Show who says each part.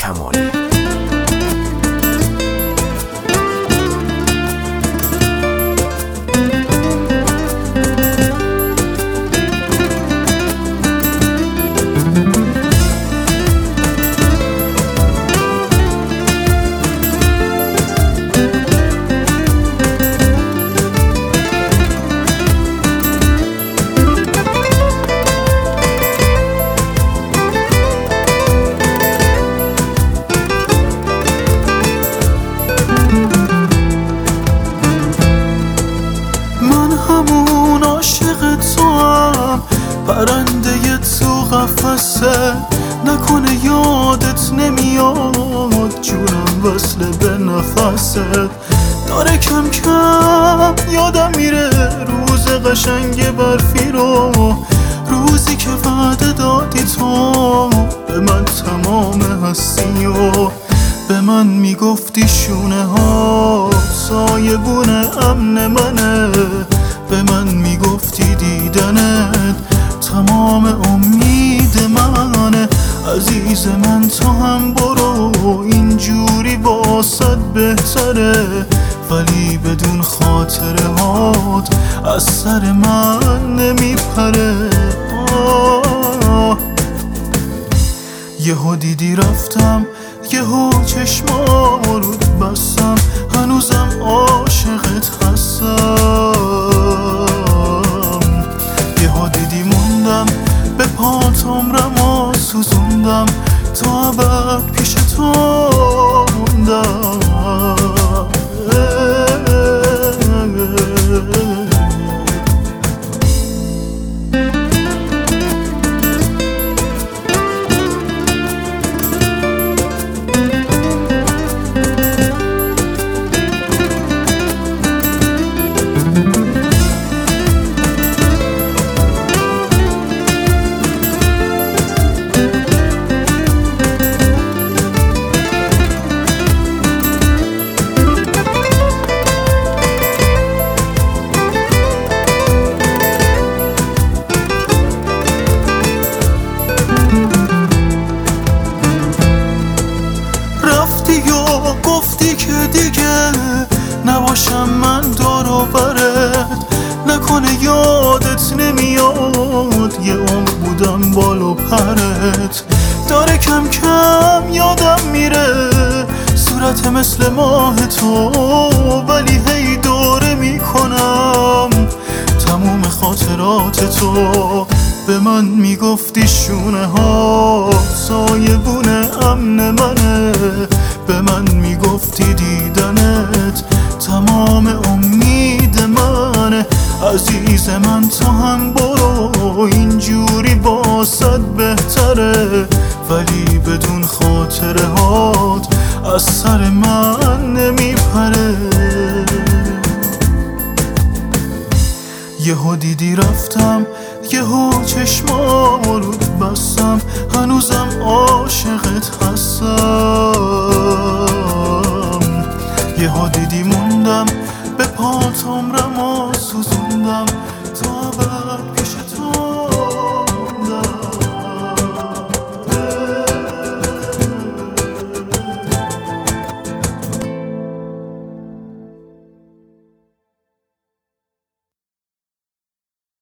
Speaker 1: کمالی.
Speaker 2: همون عاشق توام، پرنده تو قفسه، نکنه یادت نمیاد جونم وصل به نفست. داره کم کم یادم میره روز قشنگ برفی رو، روزی که وعده دادی تو به من تمام هستی و به من میگفتی شونه ها سایبون امن منه، به من میگفتی دیدنت تمام امید منه. عزیز من تو هم برو، اینجوری واسد بهتره، ولی بدون خاطره هات از سر من نمیپره. یهو دیدی رفتم، یهو چشمام رو بستم، هنوزم عاشقت هستم. یهو دیدی موندم به پات عمرمو سوزوندم، تا ابد پیش تو موندم. گفتی که دیگه نباشم من دور و برت، نکنه یادت نمیاد یه عمر بودم بال و پرت. داره کم کم یادم میره صورت مثل ماه تو، ولی هی دوره میکنم تموم خاطرات تو. به من میگفتی شونه ها سایبون امن منه، به من میگفتی دیدنت تمام امید منه. عزیز من تو هم برو، اینجوری واسد بهتره، ولی بدون خاطره هات از سر من نمیپره. یهو دیدی رفتم، یهو چشمام رو بستم، هنوزم عاشقت هستم. یهو دیدی موندم به پات عمرمو سوزوندم،